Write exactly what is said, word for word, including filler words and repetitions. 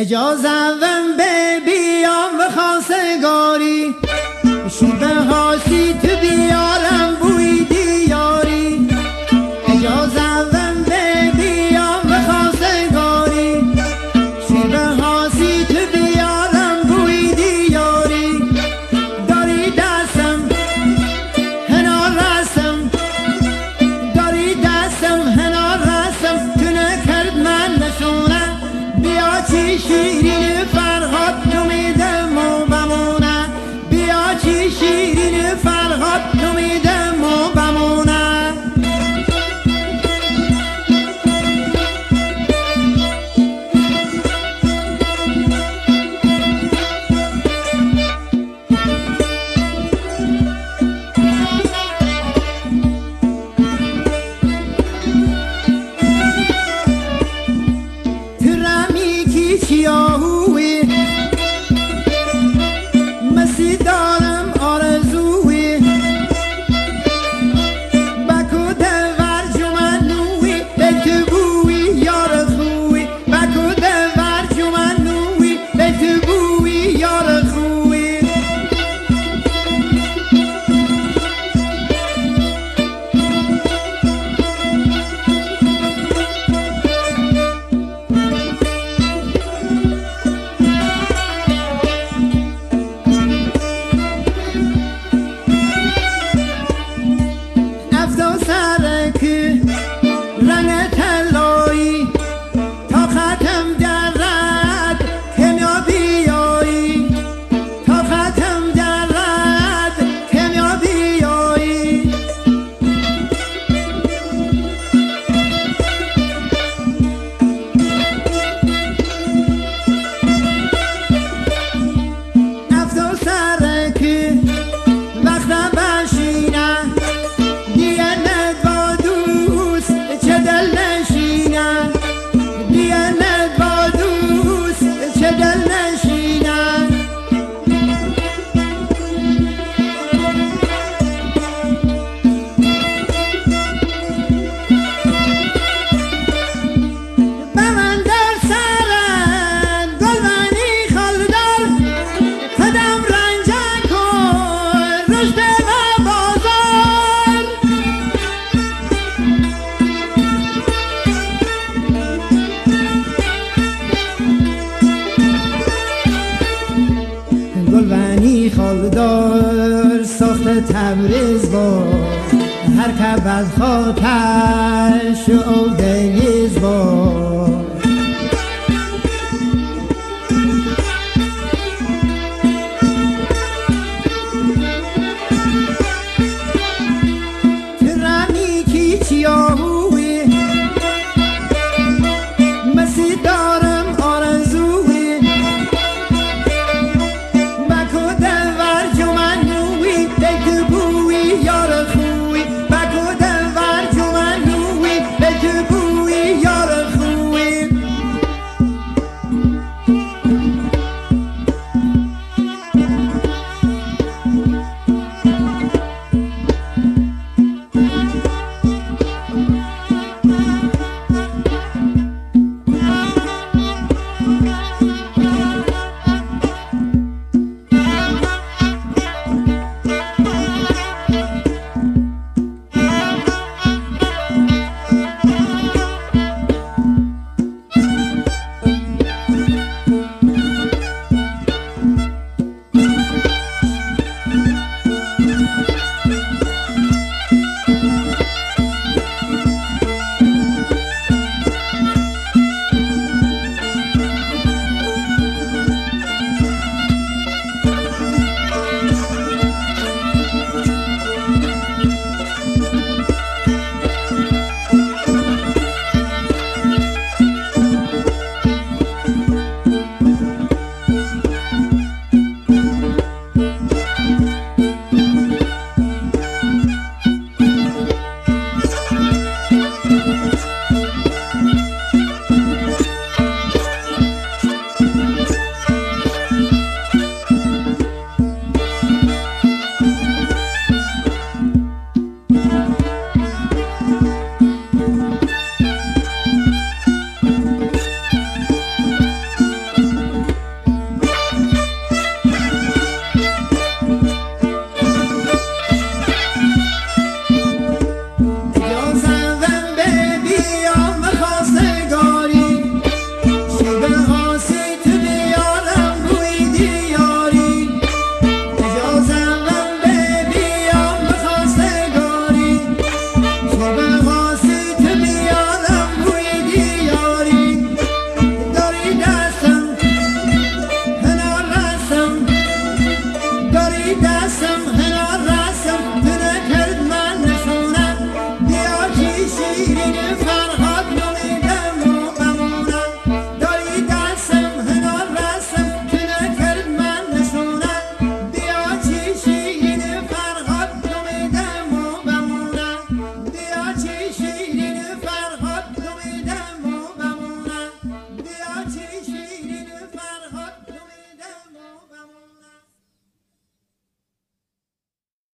اجازه وم بیام و خواستگاری شیبه هاسی تو بیارم بوی دیاری اجازه وم بیام و خواستگاری شیبه هاسی تو بیارم بوی دیاری داری دستم هنا رسم داری دستم هنا رسم تو نکرد من نشونه بیا چی شیرین فرهاد امیدم و بمونه بیا چی شیرین فرهاد امیدم و بمونه چیاهوی مسی دارم آرزوی بکو دور جمنوی بتبوی یار خوی بکو دور جمنوی بتبوی یار خوی رنگ طلایی تا ختم درد کمیا بیایی تا ختم درد کمیا بیایی افزا سره که وقت بشینه دیگه ندبا دوست چه دل نشینن دیگه ندبا دوست چه دل نشینن به من در سرن گلبنی خالدار خودم رنجه کن رشد و بازار گلبنی خالدار ساخت تبریز با هر که بد خاکش او دلیز با